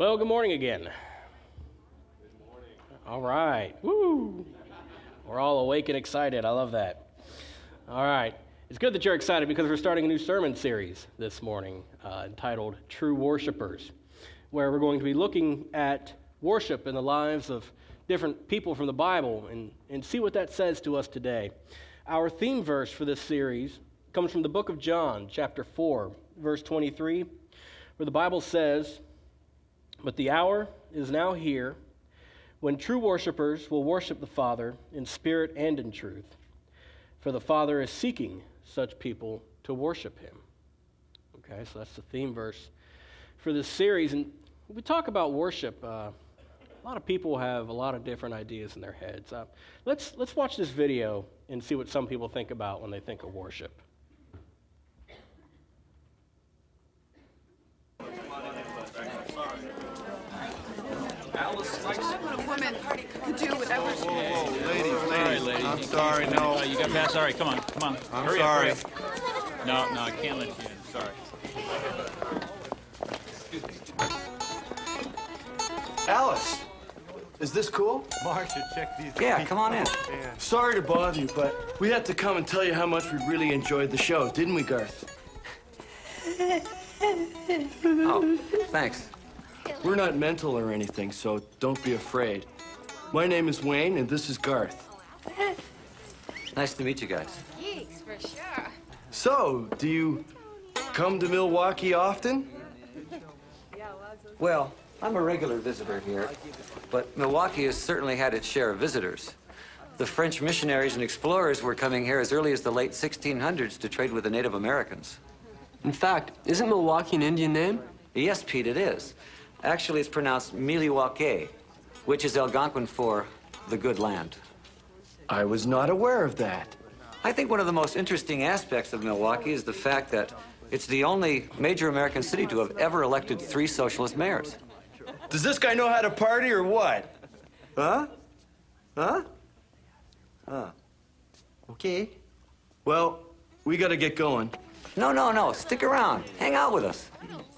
Well, good morning again. Good morning. All right. Woo! We're all awake and excited. I love that. All right. It's good that you're excited because we're starting a new sermon series this morning entitled True Worshipers, where we're going to be looking at worship in the lives of different people from the Bible and see what that says to us today. Our theme verse for this series comes from the book of John, chapter 4, verse 23, where the Bible says, "But the hour is now here when true worshipers will worship the Father in spirit and in truth, for the Father is seeking such people to worship him." Okay, so that's the theme verse for this series. And when we talk about worship, a lot of people have a lot of different ideas in their heads. Let's watch this video and see what some people think about when they think of worship. A woman could do whatever she wants. Ladies. I'm sorry, no. You got past. All right, come on. I'm Hurry sorry. up. No, I can't let you in. Sorry. Alice, is this cool? Marcia, check these. Yeah, come on in. Sorry to bother you, but we had to come and tell you how much we really enjoyed the show, didn't we, Garth? Oh, thanks. We're not mental or anything, so don't be afraid. My name is Wayne, and this is Garth. Nice to meet you guys. Geeks, for sure. So, do you come to Milwaukee often? Well, I'm a regular visitor here, but Milwaukee has certainly had its share of visitors. The French missionaries and explorers were coming here as early as the late 1600s to trade with the Native Americans. In fact, isn't Milwaukee an Indian name? Yes, Pete, it is. Actually, it's pronounced Miliwake, which is Algonquin for the good land. I was not aware of that. I think one of the most interesting aspects of Milwaukee is the fact that it's the only major American city to have ever elected 3 socialist mayors. Does this guy know how to party or what? Huh? Okay. Well, we gotta get going. No. Stick around. Hang out with us.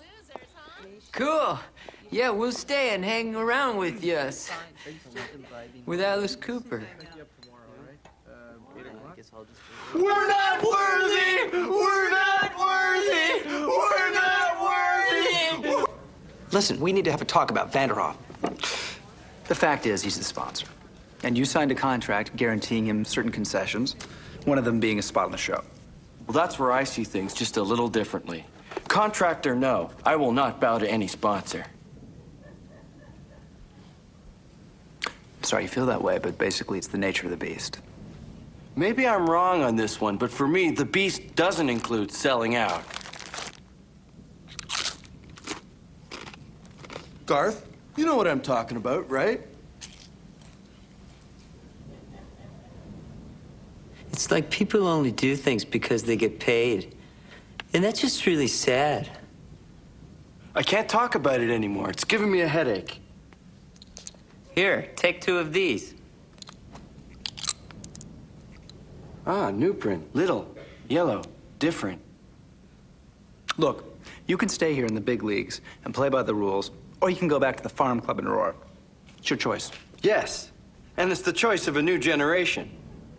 Cool. Yeah, we'll stay and hang around with yous. With Alice Cooper. We're not worthy! We're not worthy! We're not worthy! Listen, we need to have a talk about Vanderhoff. The fact is, he's the sponsor. And you signed a contract guaranteeing him certain concessions, one of them being a spot on the show. Well, that's where I see things just a little differently. Contract or no, I will not bow to any sponsor. I'm sorry you feel that way, but basically it's the nature of the beast. Maybe I'm wrong on this one, but for me, the beast doesn't include selling out. Garth, you know what I'm talking about, right? It's like people only do things because they get paid. And that's just really sad. I can't talk about it anymore. It's giving me a headache. Here, take 2 of these. Ah, new print. Little, yellow, different. Look, you can stay here in the big leagues and play by the rules, or you can go back to the farm club in Aurora. It's your choice. Yes, and it's the choice of a new generation.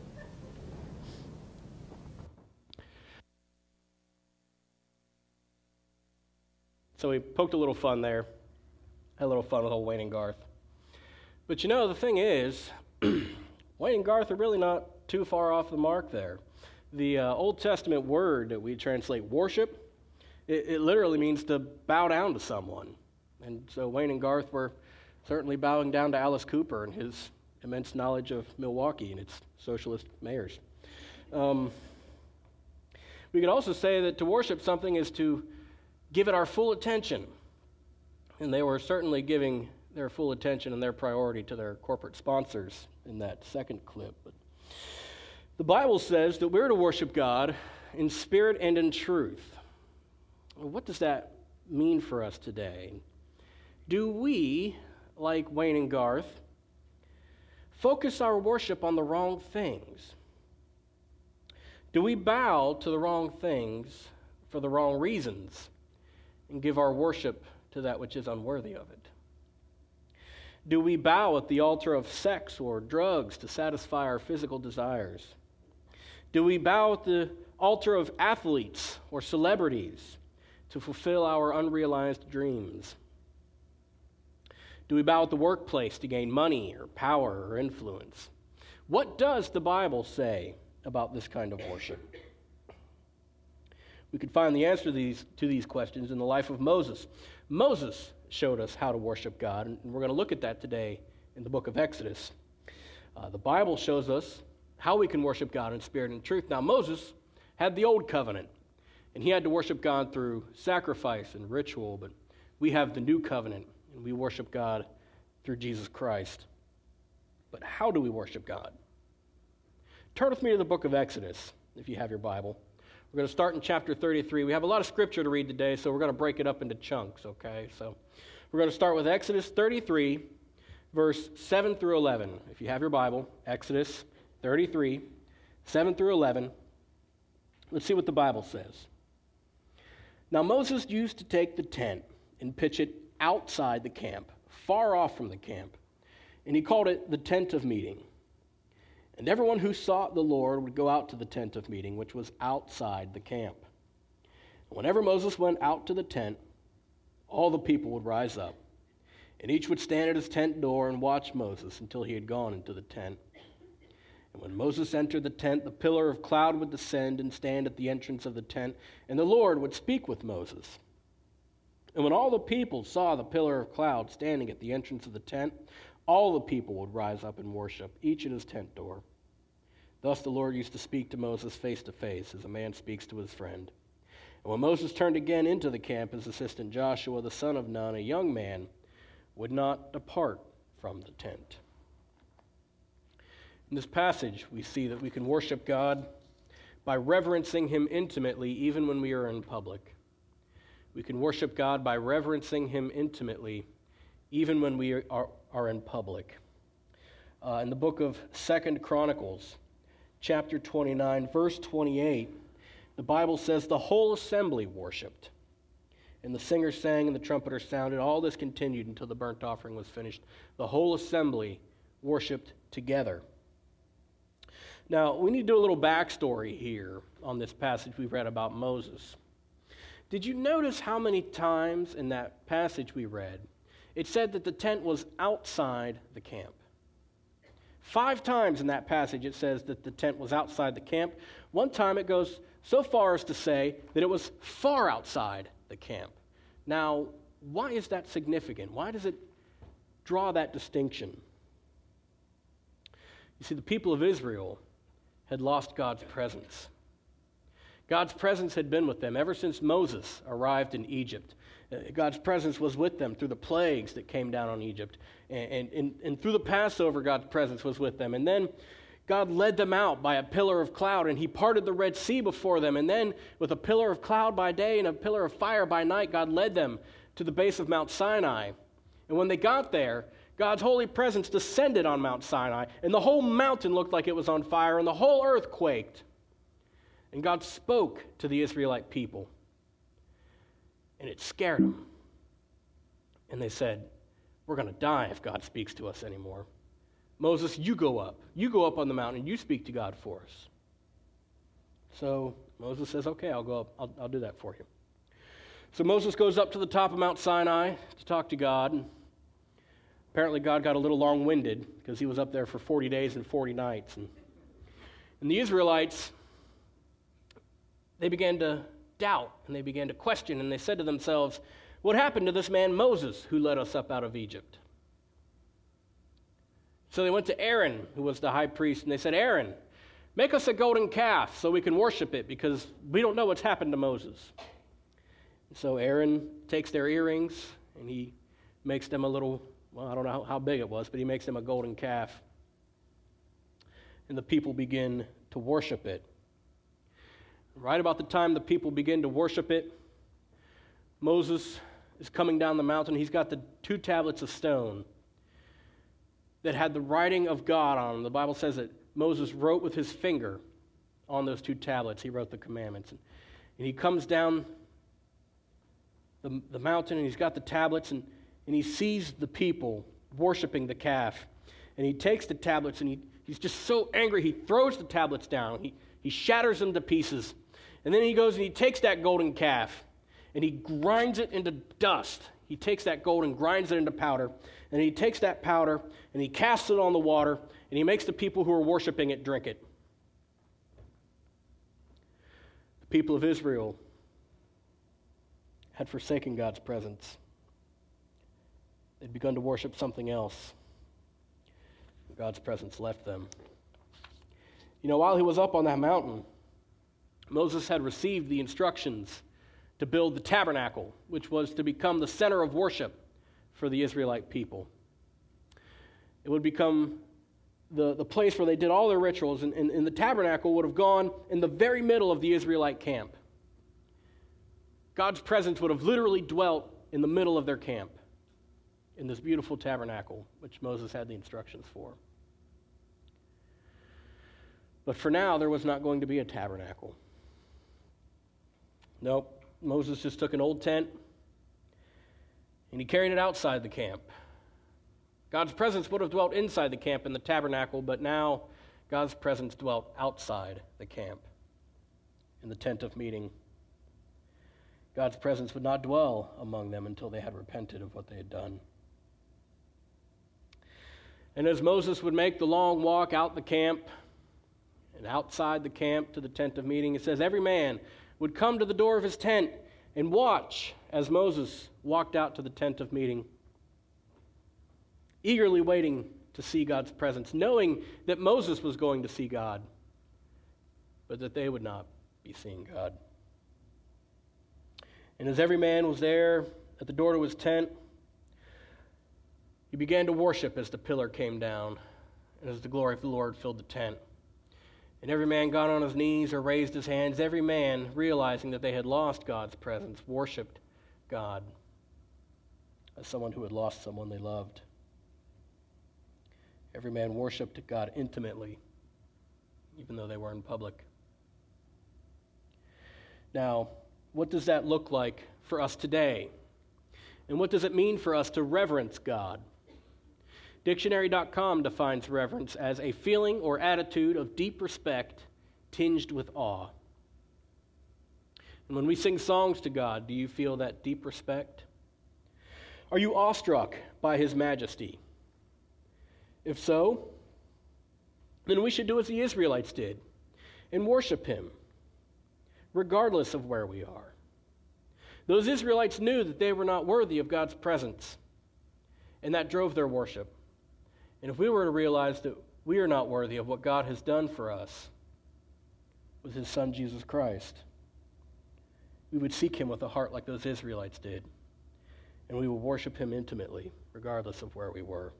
So we poked a little fun there, had a little fun with old Wayne and Garth. But you know, the thing is, Wayne and Garth are really not too far off the mark there. The Old Testament word that we translate worship, it literally means to bow down to someone. And so Wayne and Garth were certainly bowing down to Alice Cooper and his immense knowledge of Milwaukee and its socialist mayors. We could also say that to worship something is to give it our full attention. And they were certainly giving their full attention and their priority to their corporate sponsors in that second clip. But the Bible says that we're to worship God in spirit and in truth. Well, what does that mean for us today? Do we, like Wayne and Garth, focus our worship on the wrong things? Do we bow to the wrong things for the wrong reasons and give our worship to that which is unworthy of it? Do we bow at the altar of sex or drugs to satisfy our physical desires? Do we bow at the altar of athletes or celebrities to fulfill our unrealized dreams? Do we bow at the workplace to gain money or power or influence? What does the Bible say about this kind of worship? We could find the answer to these questions in the life of Moses. Moses showed us how to worship God, and we're going to look at that today in the book of Exodus. The Bible shows us how we can worship God in spirit and truth. Now, Moses had the old covenant, and he had to worship God through sacrifice and ritual, but we have the new covenant, and we worship God through Jesus Christ. But how do we worship God? Turn with me to the book of Exodus, if you have your Bible. We're going to start in chapter 33. We have a lot of scripture to read today, so we're going to break it up into chunks, okay? So we're going to start with Exodus 33, verse 7 through 11. If you have your Bible, Exodus 33, 7 through 11. Let's see what the Bible says. Now Moses used to take the tent and pitch it outside the camp, far off from the camp, and he called it the tent of meeting. And everyone who sought the Lord would go out to the tent of meeting, which was outside the camp. And whenever Moses went out to the tent, all the people would rise up, and each would stand at his tent door and watch Moses until he had gone into the tent. And when Moses entered the tent, the pillar of cloud would descend and stand at the entrance of the tent, and the Lord would speak with Moses. And when all the people saw the pillar of cloud standing at the entrance of the tent, all the people would rise up and worship, each at his tent door. Thus the Lord used to speak to Moses face to face, as a man speaks to his friend. And when Moses turned again into the camp, his assistant Joshua, the son of Nun, a young man, would not depart from the tent. In this passage, we see that we can worship God by reverencing him intimately, even when we are in public. We can worship God by reverencing him intimately, even when we are in public. In the book of 2 Chronicles, chapter 29, verse 28, the Bible says, the whole assembly worshiped. And the singers sang and the trumpeters sounded. All this continued until the burnt offering was finished. The whole assembly worshiped together. Now, we need to do a little backstory here on this passage we read about Moses. Did you notice how many times in that passage we read it said that the tent was outside the camp? 5 times in that passage it says that the tent was outside the camp. One time it goes so far as to say that it was far outside the camp. Now, why is that significant? Why does it draw that distinction? You see, the people of Israel had lost God's presence. God's presence had been with them ever since Moses arrived in Egypt. God's presence was with them through the plagues that came down on Egypt. And through the Passover, God's presence was with them. And then God led them out by a pillar of cloud, and he parted the Red Sea before them. And then with a pillar of cloud by day and a pillar of fire by night, God led them to the base of Mount Sinai. And when they got there, God's holy presence descended on Mount Sinai, and the whole mountain looked like it was on fire, and the whole earth quaked. And God spoke to the Israelite people. And it scared them. And they said, we're going to die if God speaks to us anymore. Moses, you go up. You go up on the mountain and you speak to God for us. So Moses says, okay, I'll go up. I'll do that for you. So Moses goes up to the top of Mount Sinai to talk to God. And apparently God got a little long-winded because he was up there for 40 days and 40 nights. And the Israelites, they began to doubt, and they began to question, and they said to themselves, what happened to this man Moses who led us up out of Egypt? So they went to Aaron, who was the high priest, and they said, Aaron, make us a golden calf so we can worship it, because we don't know what's happened to Moses. And so Aaron takes their earrings, and he makes them a little, well, I don't know how big it was, but he makes them a golden calf. And the people begin to worship it. Right about the time the people begin to worship it, Moses is coming down the mountain. He's got the 2 tablets of stone that had the writing of God on them. The Bible says that Moses wrote with his finger on those 2 tablets. He wrote the commandments. And he comes down the mountain, and he's got the tablets, and he sees the people worshiping the calf. And he takes the tablets, and he's just so angry, he throws the tablets down. He shatters them to pieces. And then he goes and he takes that golden calf, and he grinds it into dust. He takes that gold and grinds it into powder. And he takes that powder, and he casts it on the water, and he makes the people who are worshiping it drink it. The people of Israel had forsaken God's presence. They'd begun to worship something else. God's presence left them. You know, while he was up on that mountain, Moses had received the instructions to build the tabernacle, which was to become the center of worship for the Israelite people. It would become the place where they did all their rituals, and the tabernacle would have gone in the very middle of the Israelite camp. God's presence would have literally dwelt in the middle of their camp, in this beautiful tabernacle, which Moses had the instructions for. But for now, there was not going to be a tabernacle. Nope, Moses just took an old tent, and he carried it outside the camp. God's presence would have dwelt inside the camp in the tabernacle, but now God's presence dwelt outside the camp, in the tent of meeting. God's presence would not dwell among them until they had repented of what they had done. And as Moses would make the long walk out the camp and outside the camp to the tent of meeting, it says every man would come to the door of his tent and watch as Moses walked out to the tent of meeting, eagerly waiting to see God's presence, knowing that Moses was going to see God, but that they would not be seeing God. And as every man was there at the door to his tent, he began to worship as the pillar came down and as the glory of the Lord filled the tent. And every man got on his knees or raised his hands. Every man, realizing that they had lost God's presence, worshiped God as someone who had lost someone they loved. Every man worshiped God intimately, even though they were in public. Now, what does that look like for us today? And what does it mean for us to reverence God? Dictionary.com defines reverence as a feeling or attitude of deep respect tinged with awe. And when we sing songs to God, do you feel that deep respect? Are you awestruck by His majesty? If so, then we should do as the Israelites did and worship Him, regardless of where we are. Those Israelites knew that they were not worthy of God's presence, and that drove their worship. And if we were to realize that we are not worthy of what God has done for us with His Son, Jesus Christ, we would seek Him with a heart like those Israelites did, and we would worship Him intimately, regardless of where we were.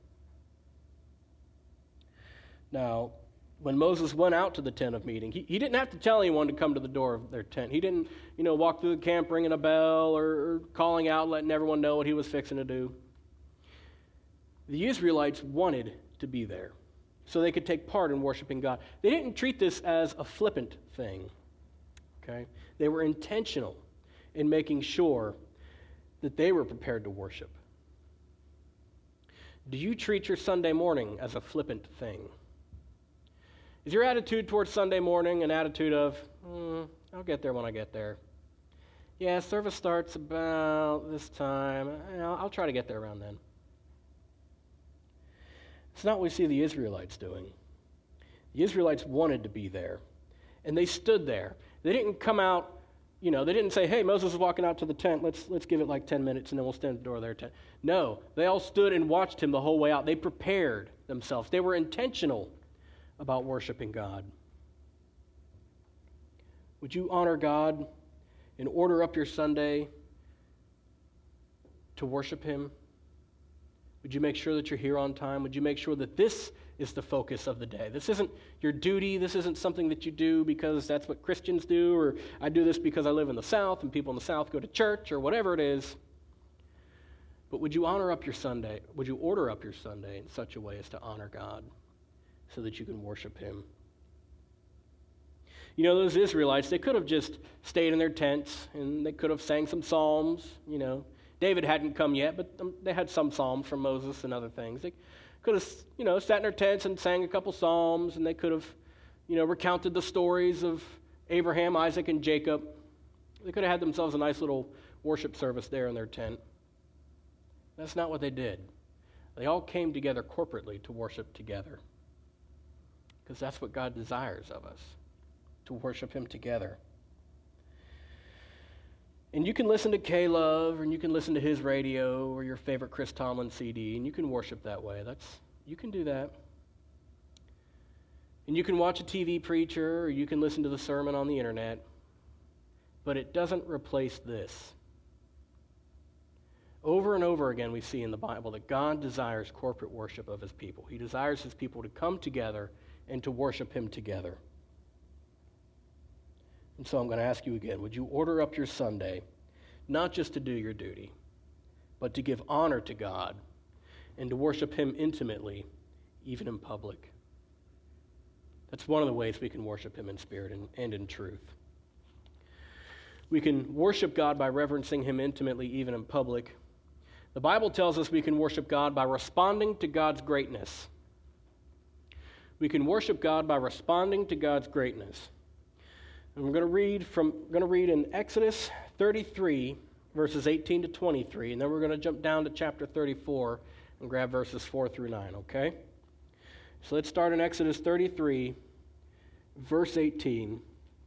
Now, when Moses went out to the tent of meeting, he didn't have to tell anyone to come to the door of their tent. He didn't, walk through the camp ringing a bell or calling out, letting everyone know what he was fixing to do. The Israelites wanted to be there so they could take part in worshiping God. They didn't treat this as a flippant thing, okay? They were intentional in making sure that they were prepared to worship. Do you treat your Sunday morning as a flippant thing? Is your attitude towards Sunday morning an attitude of, I'll get there when I get there? Yeah, service starts about this time. I'll try to get there around then. It's not what we see the Israelites doing. The Israelites wanted to be there, and they stood there. They didn't come out, they didn't say, hey, Moses is walking out to the tent. Let's give it like 10 minutes, and then we'll stand at the door of their tent. No, they all stood and watched him the whole way out. They prepared themselves. They were intentional about worshiping God. Would you honor God and order up your Sunday to worship Him? Would you make sure that you're here on time? Would you make sure that this is the focus of the day? This isn't your duty. This isn't something that you do because that's what Christians do, or I do this because I live in the South and people in the South go to church, or whatever it is. But would you honor up your Sunday? Would you order up your Sunday in such a way as to honor God so that you can worship Him? Those Israelites, they could have just stayed in their tents and they could have sang some psalms, David hadn't come yet, but they had some psalms from Moses and other things. They could have, sat in their tents and sang a couple psalms, and they could have, recounted the stories of Abraham, Isaac, and Jacob. They could have had themselves a nice little worship service there in their tent. That's not what they did. They all came together corporately to worship together, because that's what God desires of us, to worship him together. And you can listen to K-Love, and you can listen to his radio, or your favorite Chris Tomlin CD, and you can worship that way. You can do that. And you can watch a TV preacher, or you can listen to the sermon on the internet, but it doesn't replace this. Over and over again we see in the Bible that God desires corporate worship of his people. He desires his people to come together and to worship him together. And so I'm going to ask you again, would you order up your Sunday, not just to do your duty, but to give honor to God and to worship him intimately, even in public? That's one of the ways we can worship him in spirit and in truth. We can worship God by reverencing him intimately, even in public. The Bible tells us we can worship God by responding to God's greatness. We can worship God by responding to God's greatness. And we're going to read in Exodus 33, verses 18 to 23, and then we're going to jump down to chapter 34 and grab verses 4 through 9, okay? So let's start in Exodus 33, verse 18.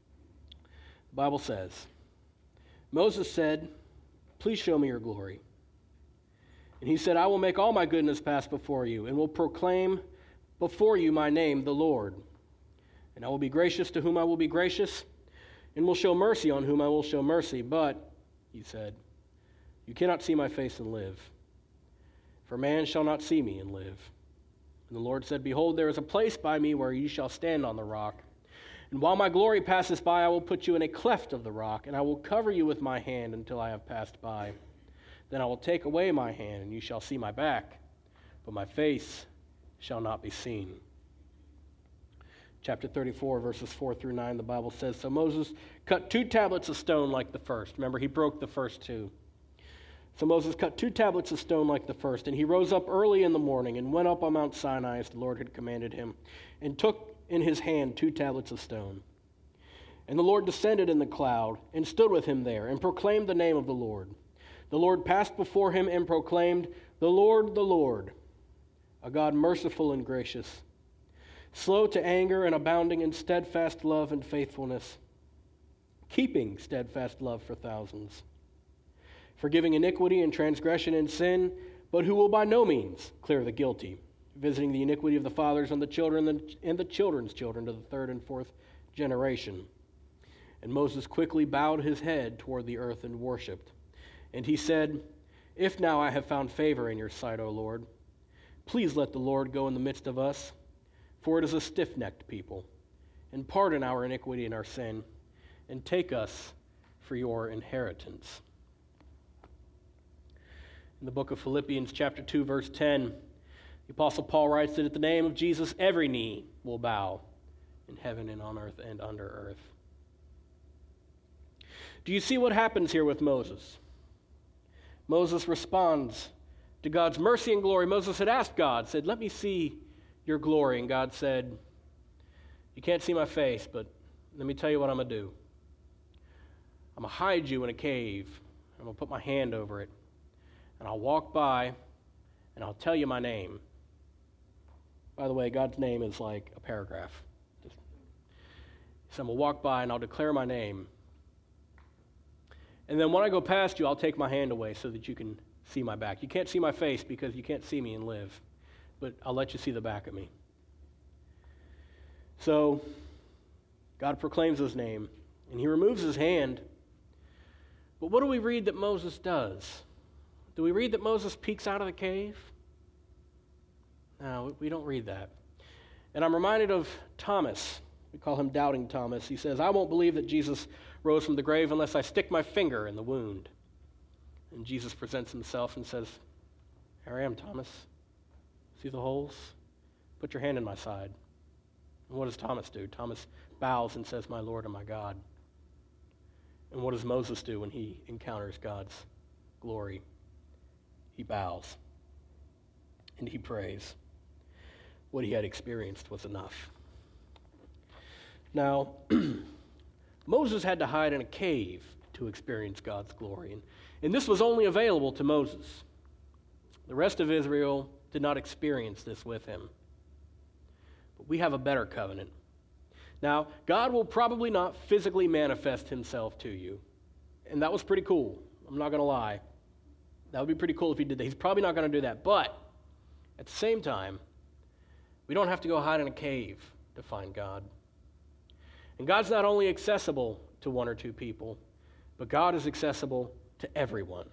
The Bible says, Moses said, "Please show me your glory." And he said, "I will make all my goodness pass before you, and will proclaim before you my name, the Lord. And I will be gracious to whom I will be gracious, and will show mercy on whom I will show mercy. But," he said, "you cannot see my face and live. For man shall not see me and live." And the Lord said, "Behold, there is a place by me where you shall stand on the rock. And while my glory passes by, I will put you in a cleft of the rock, and I will cover you with my hand until I have passed by. Then I will take away my hand, and you shall see my back, but my face shall not be seen." Chapter 34, verses 4 through 9, the Bible says, "So Moses cut 2 tablets of stone like the first." Remember, he broke the first 2. "So Moses cut 2 tablets of stone like the first, and he rose up early in the morning and went up on Mount Sinai as the Lord had commanded him, and took in his hand 2 tablets of stone. And the Lord descended in the cloud and stood with him there and proclaimed the name of the Lord. The Lord passed before him and proclaimed, the Lord, a God merciful and gracious, slow to anger and abounding in steadfast love and faithfulness, keeping steadfast love for thousands, forgiving iniquity and transgression and sin, but who will by no means clear the guilty, visiting the iniquity of the fathers on the children and the children's children to the 3rd and 4th generation. And Moses quickly bowed his head toward the earth and worshipped. And he said, If now I have found favor in your sight, O Lord, please let the Lord go in the midst of us, for it is a stiff-necked people, and pardon our iniquity and our sin, and take us for your inheritance." In the book of Philippians, chapter 2, verse 10, the Apostle Paul writes that at the name of Jesus, every knee will bow in heaven and on earth and under earth. Do you see what happens here with Moses? Moses responds to God's mercy and glory. Moses had asked God, said, "Let me see your glory." And God said, "You can't see my face, but let me tell you what I'm going to do. I'm going to hide you in a cave. I'm going to put my hand over it. And I'll walk by, and I'll tell you my name." By the way, God's name is like a paragraph. So I'm going to walk by, and I'll declare my name. And then when I go past you, I'll take my hand away so that you can see my back. You can't see my face because you can't see me and live, but I'll let you see the back of me. So God proclaims his name, and he removes his hand. But what do we read that Moses does? Do we read that Moses peeks out of the cave? No, we don't read that. And I'm reminded of Thomas. We call him Doubting Thomas. He says, "I won't believe that Jesus rose from the grave unless I stick my finger in the wound." And Jesus presents himself and says, "Here I am, Thomas. See the holes? Put your hand in my side." And what does Thomas do? Thomas bows and says, "My Lord and my God." And what does Moses do when he encounters God's glory? he bows, and he prays. What he had experienced was enough. Now, Moses had to hide in a cave to experience God's glory, and this was only available to Moses. The rest of Israel did not experience this with him. But we have a better covenant. Now, God will probably not physically manifest himself to you, and that was pretty cool. I'm not going to lie. That would be pretty cool if he did that. He's probably not going to do that, but at the same time, we don't have to go hide in a cave to find God. And God's not only accessible to one or two people, but God is accessible to everyone.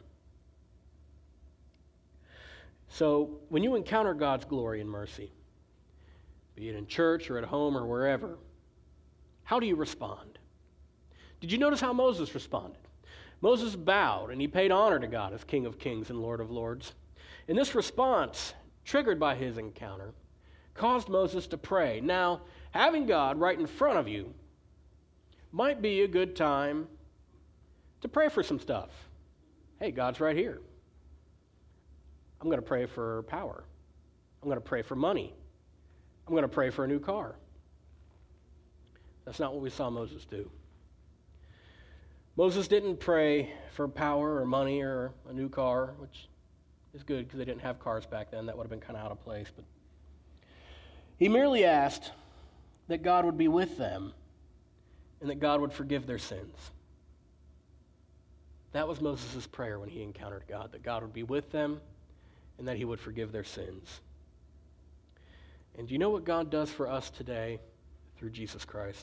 So when you encounter God's glory and mercy, be it in church or at home or wherever, how do you respond? Did you notice how Moses responded? Moses bowed and he paid honor to God as King of Kings and Lord of Lords. And this response, triggered by his encounter, caused Moses to pray. Now, having God right in front of you might be a good time to pray for some stuff. Hey, God's right here. I'm going to pray for power. I'm going to pray for money. I'm going to pray for a new car. That's not what we saw Moses do. Moses didn't pray for power or money or a new car, which is good because they didn't have cars back then. That would have been kind of out of place. But he merely asked that God would be with them and that God would forgive their sins. That was Moses' prayer when he encountered God, that God would be with them and that he would forgive their sins. And do you know what God does for us today through Jesus Christ?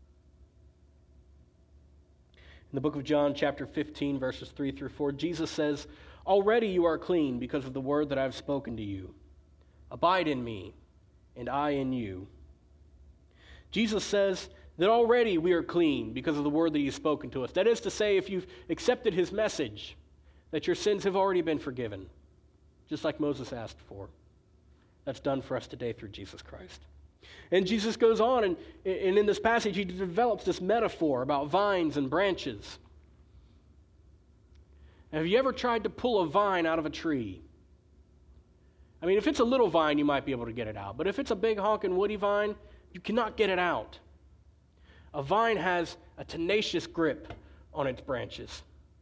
In the book of John, chapter 15, verses 3 through 4, Jesus says, "Already you are clean because of the word that I have spoken to you. Abide in me, and I in you." Jesus says that already we are clean because of the word that he's spoken to us. That is to say, if you've accepted his message, that your sins have already been forgiven, just like Moses asked for. That's done for us today through Jesus Christ. And Jesus goes on, and in this passage, he develops this metaphor about vines and branches. Have you ever tried to pull a vine out of a tree? I mean, if it's a little vine, you might be able to get it out. But if it's a big honking woody vine, you cannot get it out. A vine has a tenacious grip on its branches.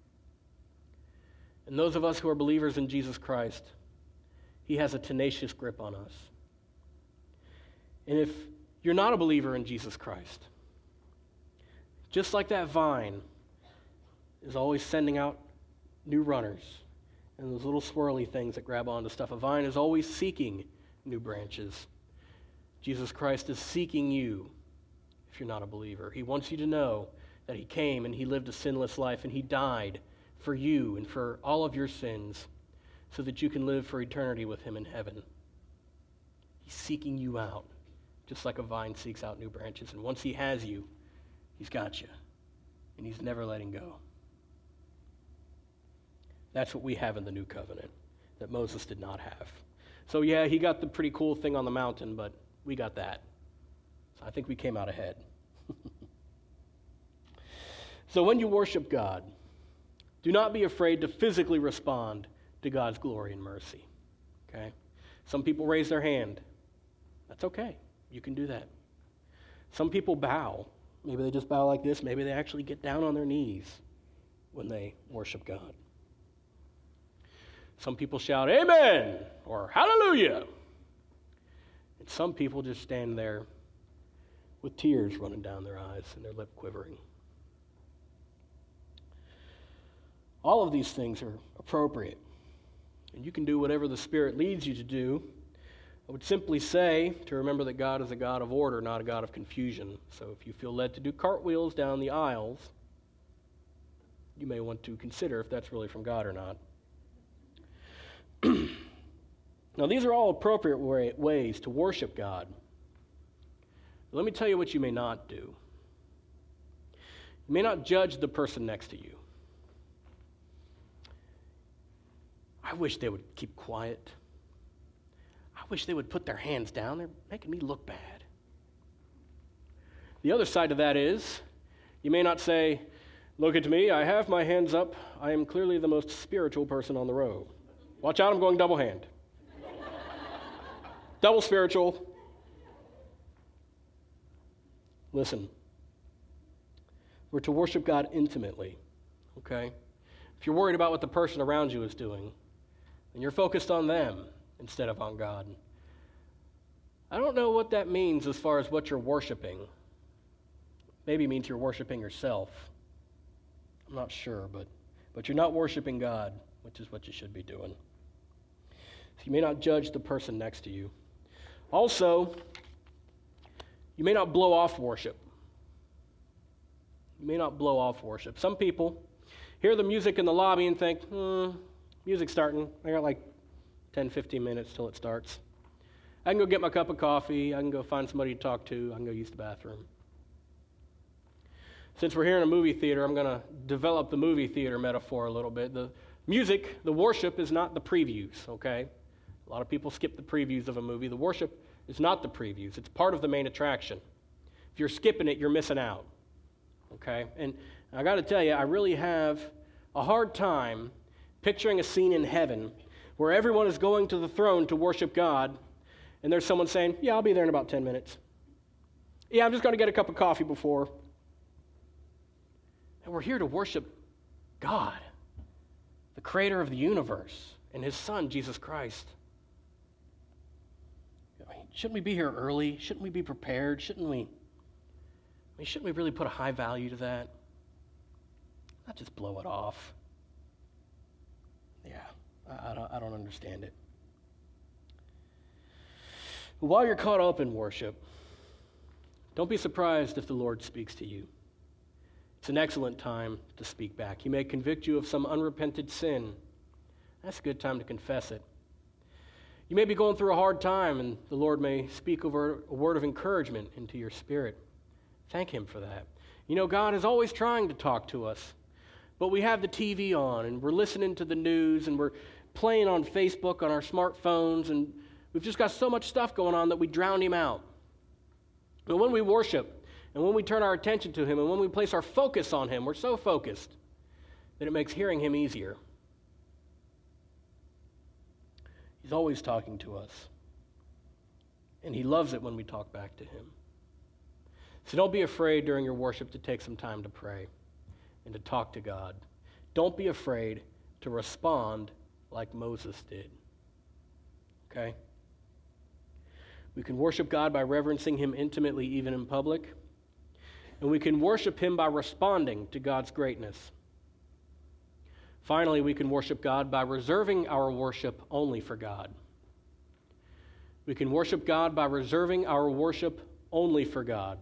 And those of us who are believers in Jesus Christ, he has a tenacious grip on us. And if you're not a believer in Jesus Christ, just like that vine is always sending out new runners and those little swirly things that grab onto stuff, a vine is always seeking new branches. Jesus Christ is seeking you if you're not a believer. He wants you to know that he came and he lived a sinless life and he died for you and for all of your sins so that you can live for eternity with him in heaven. He's seeking you out, just like a vine seeks out new branches. And once he has you, he's got you, and he's never letting go. That's what we have in the new covenant that Moses did not have. So yeah, he got the pretty cool thing on the mountain, but we got that. So I think we came out ahead. So when you worship God, do not be afraid to physically respond to God's glory and mercy. Okay? Some people raise their hand. That's okay. You can do that. Some people bow. Maybe they just bow like this. Maybe they actually get down on their knees when they worship God. Some people shout, "Amen," or "Hallelujah." And some people just stand there with tears running down their eyes and their lip quivering. All of these things are appropriate, and you can do whatever the Spirit leads you to do. I would simply say to remember that God is a God of order, not a God of confusion. So if you feel led to do cartwheels down the aisles, you may want to consider if that's really from God or not. Now, these are all appropriate ways to worship God. Let me tell you what you may not do. You may not judge the person next to you. I wish they would keep quiet. I wish they would put their hands down. They're making me look bad. The other side of that is, you may not say, "Look at me, I have my hands up. I am clearly the most spiritual person on the row." Watch out, I'm going double hand. Double spiritual. Listen, we're to worship God intimately, okay? If you're worried about what the person around you is doing, then you're focused on them instead of on God. I don't know what that means as far as what you're worshiping. Maybe it means you're worshiping yourself. I'm not sure, but you're not worshiping God, which is what you should be doing. So you may not judge the person next to you. Also, you may not blow off worship. You may not blow off worship. Some people hear the music in the lobby and think, music's starting. I got like 10, 15 minutes till it starts. I can go get my cup of coffee. I can go find somebody to talk to. I can go use the bathroom. Since we're here in a movie theater, I'm going to develop the movie theater metaphor a little bit. The music, the worship is not the previews, okay? A lot of people skip the previews of a movie. The worship is not the previews. It's part of the main attraction. If you're skipping it, you're missing out, okay? And I got to tell you, I really have a hard time picturing a scene in heaven where everyone is going to the throne to worship God, and there's someone saying, yeah, I'll be there in about 10 minutes. Yeah, I'm just going to get a cup of coffee before. And we're here to worship God, the creator of the universe, and his son, Jesus Christ. Shouldn't we be here early? Shouldn't we be prepared? Shouldn't we really put a high value to that? Not just blow it off. Yeah, I don't understand it. But while you're caught up in worship, don't be surprised if the Lord speaks to you. It's an excellent time to speak back. He may convict you of some unrepented sin. That's a good time to confess it. You may be going through a hard time, and the Lord may speak over a word of encouragement into your spirit. Thank him for that. You know, God is always trying to talk to us, but we have the TV on, and we're listening to the news, and we're playing on Facebook on our smartphones, and we've just got so much stuff going on that we drown him out. But when we worship, and when we turn our attention to him, and when we place our focus on him, we're so focused that it makes hearing him easier. He's always talking to us. And he loves it when we talk back to him. So don't be afraid during your worship to take some time to pray and to talk to God. Don't be afraid to respond like Moses did. Okay? We can worship God by reverencing him intimately, even in public. And we can worship him by responding to God's greatness. Finally, we can worship God by reserving our worship only for God. We can worship God by reserving our worship only for God.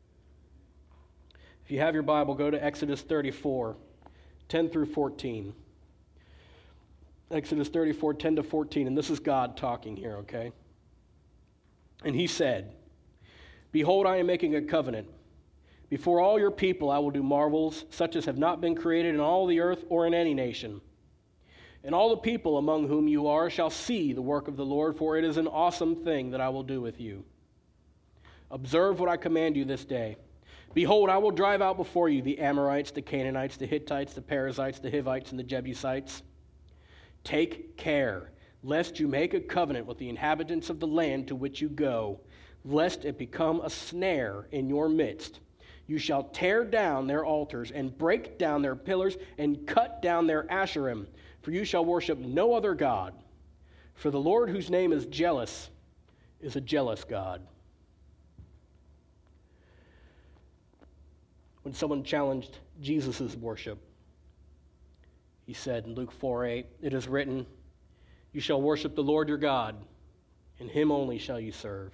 If you have your Bible, go to Exodus 34, 10 through 14. Exodus 34, 10 to 14, and this is God talking here, okay? And he said, "Behold, I am making a covenant. Before all your people I will do marvels, such as have not been created in all the earth or in any nation. And all the people among whom you are shall see the work of the Lord, for it is an awesome thing that I will do with you. Observe what I command you this day. Behold, I will drive out before you the Amorites, the Canaanites, the Hittites, the Perizzites, the Hivites, and the Jebusites. Take care, lest you make a covenant with the inhabitants of the land to which you go, lest it become a snare in your midst. You shall tear down their altars and break down their pillars and cut down their Asherim, for you shall worship no other God. For the Lord, whose name is jealous, is a jealous God." When someone challenged Jesus' worship, he said in Luke 4:8, "It is written, you shall worship the Lord your God, and him only shall you serve."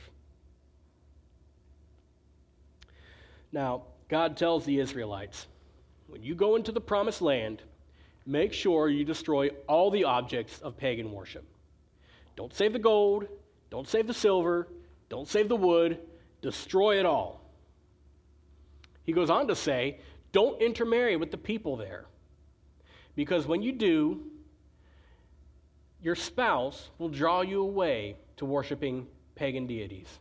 Now, God tells the Israelites, when you go into the promised land, make sure you destroy all the objects of pagan worship. Don't save the gold, don't save the silver, don't save the wood, destroy it all. He goes on to say, don't intermarry with the people there, because when you do, your spouse will draw you away to worshiping pagan deities.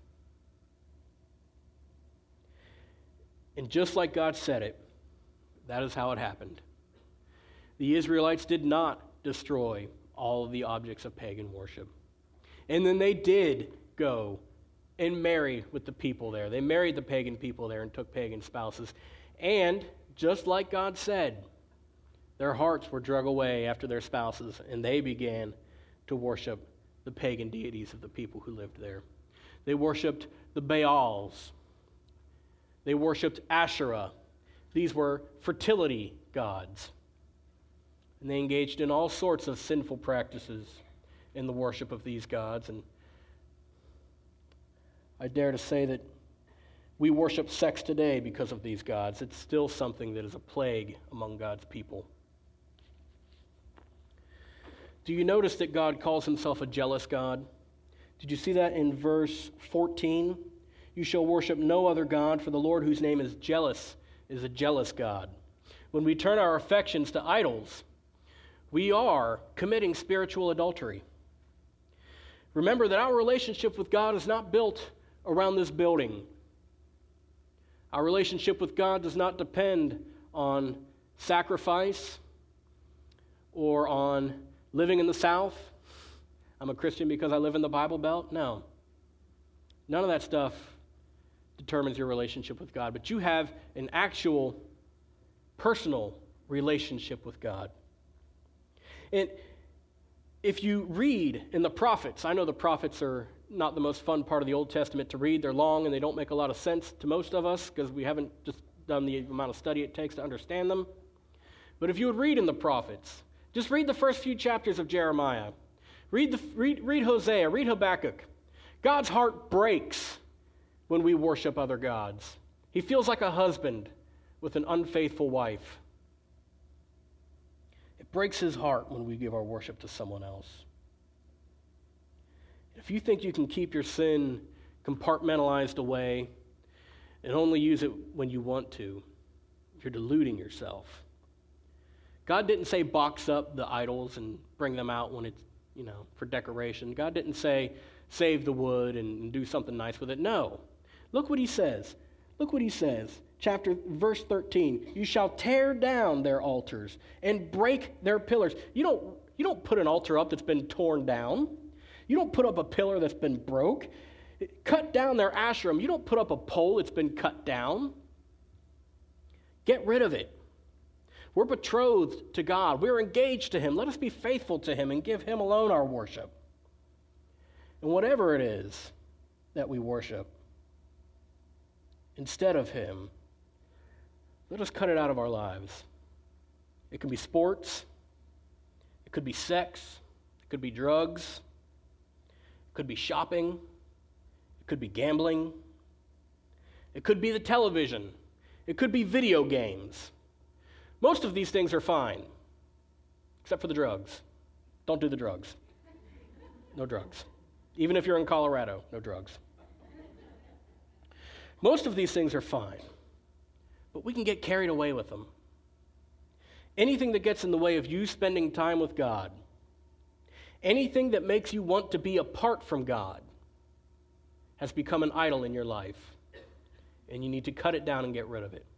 And just like God said it, that is how it happened. The Israelites did not destroy all of the objects of pagan worship. And then they did go and marry with the people there. They married the pagan people there and took pagan spouses. And just like God said, their hearts were dragged away after their spouses, and they began to worship the pagan deities of the people who lived there. They worshiped the Baals. They worshiped Asherah. These were fertility gods. And they engaged in all sorts of sinful practices in the worship of these gods. And I dare to say that we worship sex today because of these gods. It's still something that is a plague among God's people. Do you notice that God calls himself a jealous God? Did you see that in verse 14? You shall worship no other God, for the Lord whose name is jealous is a jealous God. When we turn our affections to idols, we are committing spiritual adultery. Remember that our relationship with God is not built around this building. Our relationship with God does not depend on sacrifice or on living in the South. I'm a Christian because I live in the Bible Belt. No. None of that stuff determines your relationship with God, but you have an actual personal relationship with God. And if you read in the prophets, I know the prophets are not the most fun part of the Old Testament to read. They're long and they don't make a lot of sense to most of us because we haven't just done the amount of study it takes to understand them. But if you would read in the prophets, just read the first few chapters of Jeremiah. Read Hosea, read Habakkuk. God's heart breaks when we worship other gods. He feels like a husband with an unfaithful wife. It breaks his heart when we give our worship to someone else. If you think you can keep your sin compartmentalized away and only use it when you want to, you're deluding yourself. God didn't say box up the idols and bring them out when it's, for decoration. God didn't say save the wood and do something nice with it. No. Look what he says. Look what he says. Verse 13. You shall tear down their altars and break their pillars. You don't put an altar up that's been torn down. You don't put up a pillar that's been broke. Cut down their Asherim. You don't put up a pole that's been cut down. Get rid of it. We're betrothed to God. We're engaged to him. Let us be faithful to him and give him alone our worship. And whatever it is that we worship, instead of him, let us cut it out of our lives. It could be sports. It could be sex. It could be drugs. It could be shopping. It could be gambling. It could be the television. It could be video games. Most of these things are fine, except for the drugs. Don't do the drugs. No drugs. Even if you're in Colorado, no drugs. Most of these things are fine, but we can get carried away with them. Anything that gets in the way of you spending time with God, anything that makes you want to be apart from God, has become an idol in your life, and you need to cut it down and get rid of it.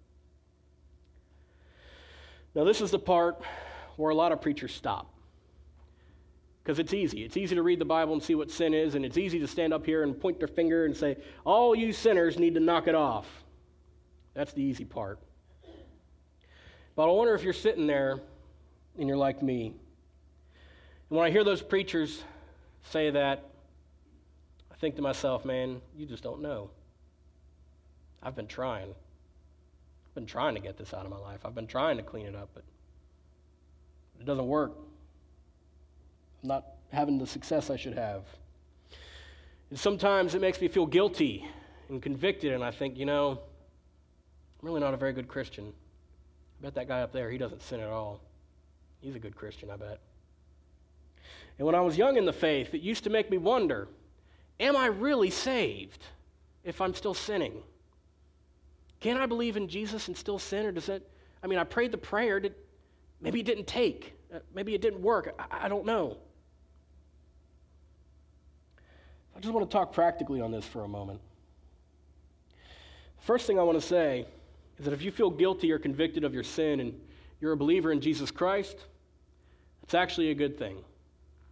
Now, this is the part where a lot of preachers stop. Because it's easy. It's easy to read the Bible and see what sin is, and it's easy to stand up here and point their finger and say, all you sinners need to knock it off. That's the easy part. But I wonder if you're sitting there and you're like me. And when I hear those preachers say that, I think to myself, man, you just don't know. I've been trying to get this out of my life. I've been trying to clean it up, but it doesn't work. I'm not having the success I should have. And sometimes it makes me feel guilty and convicted, and I think, I'm really not a very good Christian. I bet that guy up there, he doesn't sin at all. He's a good Christian, I bet. And when I was young in the faith, it used to make me wonder, am I really saved if I'm still sinning? Can I believe in Jesus and still sin, or does that, I prayed the prayer, maybe it didn't take, maybe it didn't work, I don't know. I just want to talk practically on this for a moment. First thing I want to say is that if you feel guilty or convicted of your sin and you're a believer in Jesus Christ, it's actually a good thing.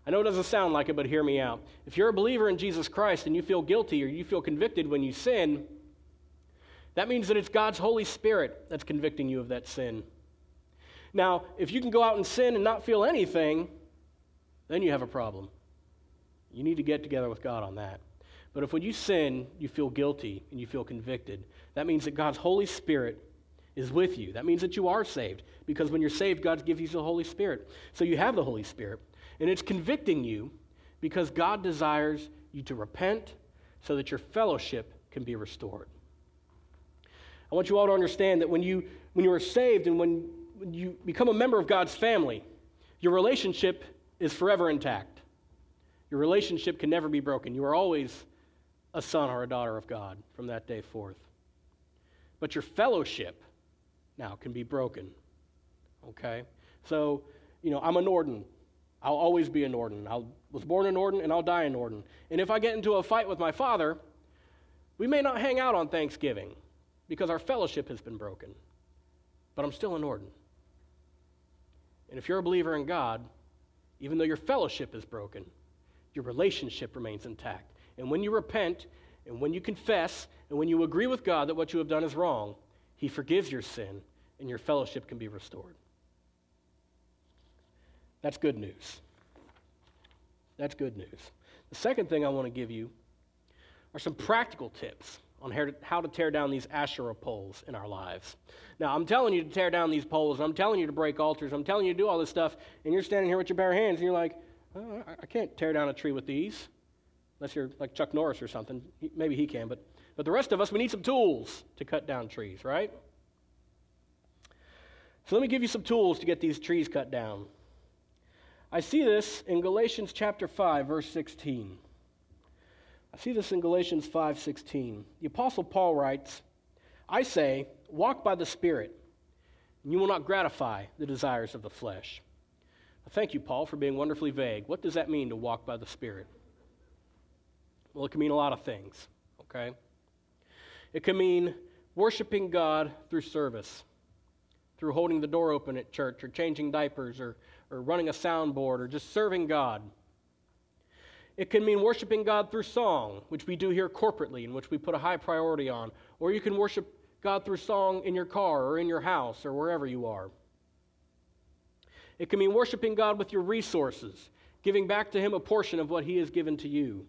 I know it doesn't sound like it, but hear me out. If you're a believer in Jesus Christ and you feel guilty or you feel convicted when you sin, that means that it's God's Holy Spirit that's convicting you of that sin. Now, if you can go out and sin and not feel anything, then you have a problem. You need to get together with God on that. But if when you sin, you feel guilty and you feel convicted, that means that God's Holy Spirit is with you. That means that you are saved, because when you're saved, God gives you the Holy Spirit. So you have the Holy Spirit, and it's convicting you because God desires you to repent so that your fellowship can be restored. I want you all to understand that when you are saved and when you become a member of God's family, your relationship is forever intact. Your relationship can never be broken. You are always a son or a daughter of God from that day forth. But your fellowship now can be broken. Okay? So, I'm a Norden. I'll always be a Norden. I was born in Norden and I'll die in Norden. And if I get into a fight with my father, we may not hang out on Thanksgiving because our fellowship has been broken. But I'm still a Norden. And if you're a believer in God, even though your fellowship is broken, your relationship remains intact. And when you repent, and when you confess, and when you agree with God that what you have done is wrong, He forgives your sin, and your fellowship can be restored. That's good news. That's good news. The second thing I want to give you are some practical tips on how to tear down these Asherah poles in our lives. Now, I'm telling you to tear down these poles, and I'm telling you to break altars, I'm telling you to do all this stuff, and you're standing here with your bare hands, and you're like, oh, I can't tear down a tree with these, unless you're like Chuck Norris or something. Maybe he can, but the rest of us, we need some tools to cut down trees, right? So let me give you some tools to get these trees cut down. I see this in Galatians chapter 5, verse 16. I see this in Galatians 5:16. The Apostle Paul writes, I say, walk by the Spirit, and you will not gratify the desires of the flesh. Thank you, Paul, for being wonderfully vague. What does that mean to walk by the Spirit? Well, it can mean a lot of things, okay? It can mean worshiping God through service, through holding the door open at church, or changing diapers, or running a soundboard, or just serving God. It can mean worshiping God through song, which we do here corporately, and which we put a high priority on. Or you can worship God through song in your car, or in your house, or wherever you are. It can mean worshiping God with your resources, giving back to Him a portion of what He has given to you.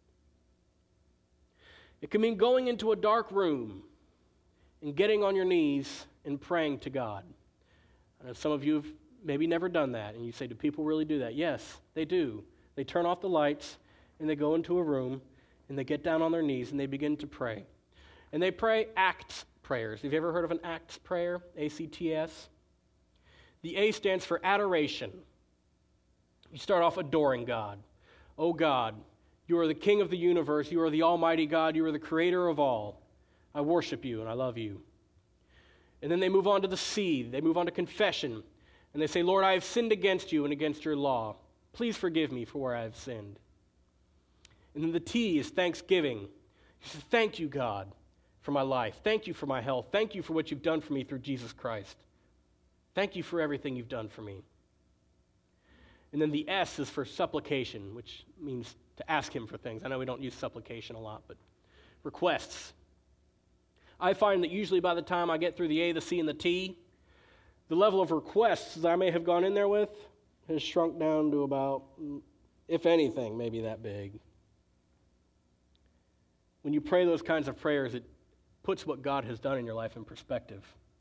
It can mean going into a dark room and getting on your knees and praying to God. I know some of you have maybe never done that, and you say, do people really do that? Yes, they do. They turn off the lights, and they go into a room, and they get down on their knees, and they begin to pray. And they pray ACTS prayers. Have you ever heard of an ACTS prayer? ACTS? The A stands for adoration. You start off adoring God. Oh God, you are the King of the universe. You are the Almighty God. You are the Creator of all. I worship you, and I love you. And then they move on to the C. They move on to confession. And they say, Lord, I have sinned against you and against your law. Please forgive me for where I have sinned. And then the T is thanksgiving. You say, thank you, God, for my life. Thank you for my health. Thank you for what you've done for me through Jesus Christ. Thank you for everything you've done for me. And then the S is for supplication, which means to ask Him for things. I know we don't use supplication a lot, but requests. I find that usually by the time I get through the A, the C, and the T, the level of requests that I may have gone in there with has shrunk down to about, if anything, maybe that big. When you pray those kinds of prayers, it puts what God has done in your life in perspective.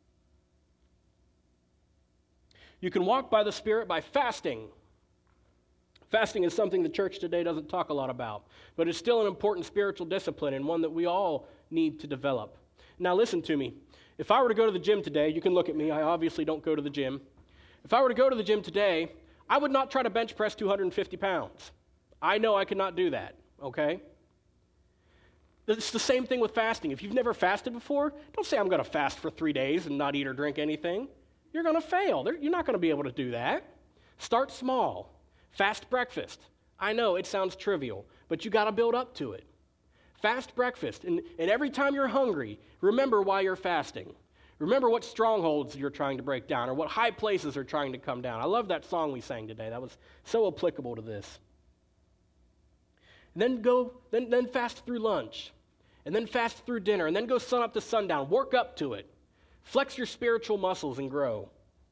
You can walk by the Spirit by fasting. Fasting is something the church today doesn't talk a lot about, but it's still an important spiritual discipline and one that we all need to develop. Now listen to me. If I were to go to the gym today, you can look at me. I obviously don't go to the gym. If I were to go to the gym today, I would not try to bench press 250 pounds. I know I cannot do that, okay? It's the same thing with fasting. If you've never fasted before, don't say I'm going to fast for 3 days and not eat or drink anything. You're going to fail. You're not going to be able to do that. Start small. Fast breakfast. I know it sounds trivial, but you got to build up to it. Fast breakfast. And every time you're hungry, remember why you're fasting. Remember what strongholds you're trying to break down or what high places are trying to come down. I love that song we sang today. That was so applicable to this. And then fast through lunch, and then fast through dinner, and then go sun up to sundown. Work up to it. Flex your spiritual muscles and grow.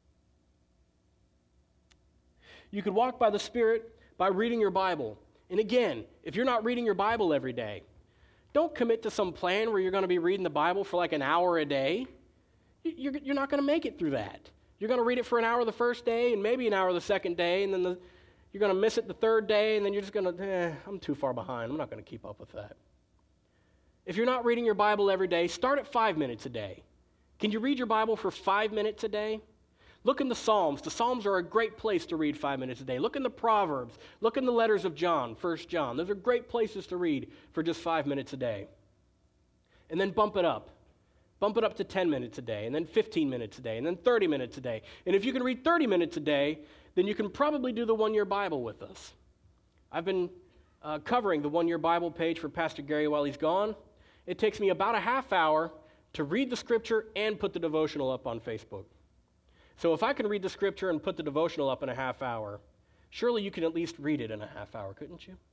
You could walk by the Spirit by reading your Bible. And again, if you're not reading your Bible every day, don't commit to some plan where you're going to be reading the Bible for like an hour a day. You're not going to make it through that. You're going to read it for an hour the first day and maybe an hour the second day, and then you're going to miss it the third day, and then you're just going to, I'm too far behind. I'm not going to keep up with that. If you're not reading your Bible every day, start at 5 minutes a day. Can you read your Bible for 5 minutes a day? Look in the Psalms. The Psalms are a great place to read 5 minutes a day. Look in the Proverbs. Look in the letters of John, 1 John. Those are great places to read for just 5 minutes a day. And then bump it up. Bump it up to 10 minutes a day, and then 15 minutes a day, and then 30 minutes a day. And if you can read 30 minutes a day, then you can probably do the one-year Bible with us. I've been covering the one-year Bible page for Pastor Gary while he's gone. It takes me about a half hour to read the scripture and put the devotional up on Facebook. So if I can read the scripture and put the devotional up in a half hour, surely you can at least read it in a half hour, couldn't you?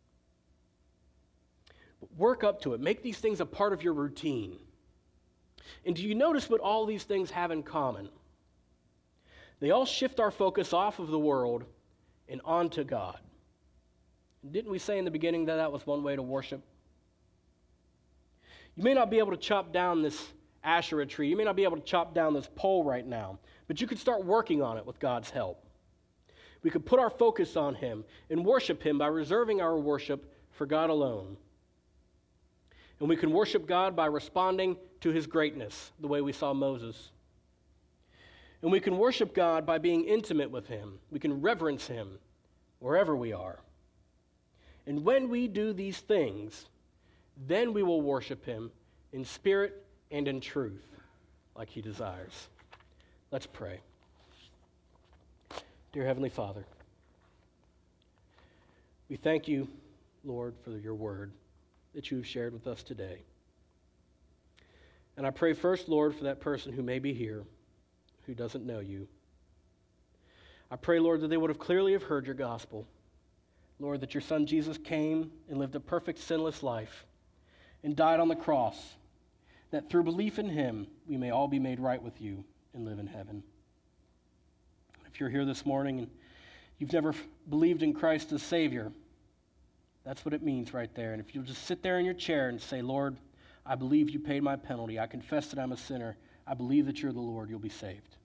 But work up to it. Make these things a part of your routine. And do you notice what all these things have in common? They all shift our focus off of the world and onto God. Didn't we say in the beginning that was one way to worship? You may not be able to chop down this Asherah tree. You may not be able to chop down this pole right now, but you could start working on it with God's help. We could put our focus on Him and worship Him by reserving our worship for God alone. And we can worship God by responding to His greatness, the way we saw Moses. And we can worship God by being intimate with Him. We can reverence Him wherever we are. And when we do these things, then we will worship Him in spirit and in truth, like He desires. Let's pray. Dear Heavenly Father, we thank you, Lord, for your word that you have shared with us today. And I pray first, Lord, for that person who may be here who doesn't know you. I pray, Lord, that they would have clearly have heard your gospel. Lord, that your Son Jesus came and lived a perfect, sinless life and died on the cross, that through belief in him, we may all be made right with you and live in heaven. If you're here this morning and you've never believed in Christ as Savior, that's what it means right there. And if you'll just sit there in your chair and say, Lord, I believe you paid my penalty. I confess that I'm a sinner. I believe that you're the Lord. You'll be saved.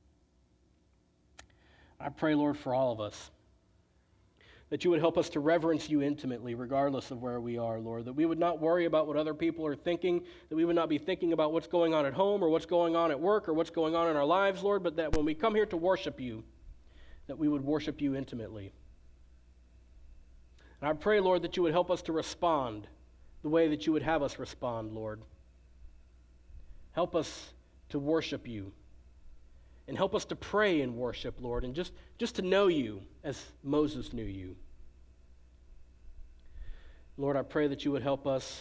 I pray, Lord, for all of us, that you would help us to reverence you intimately, regardless of where we are, Lord, that we would not worry about what other people are thinking, that we would not be thinking about what's going on at home or what's going on at work or what's going on in our lives, Lord, but that when we come here to worship you, that we would worship you intimately. And I pray, Lord, that you would help us to respond the way that you would have us respond, Lord. Help us to worship you. And help us to pray and worship, Lord, and just to know you as Moses knew you. Lord, I pray that you would help us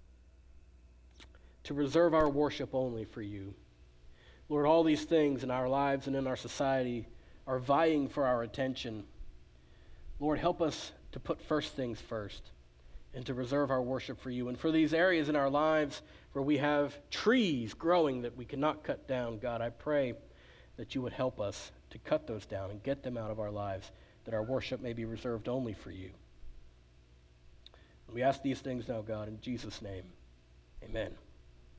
to reserve our worship only for you. Lord, all these things in our lives and in our society are vying for our attention. Lord, help us to put first things first and to reserve our worship for you. And for these areas in our lives where we have trees growing that we cannot cut down, God, I pray that you would help us to cut those down and get them out of our lives, that our worship may be reserved only for you. And we ask these things now, God, in Jesus' name. Amen.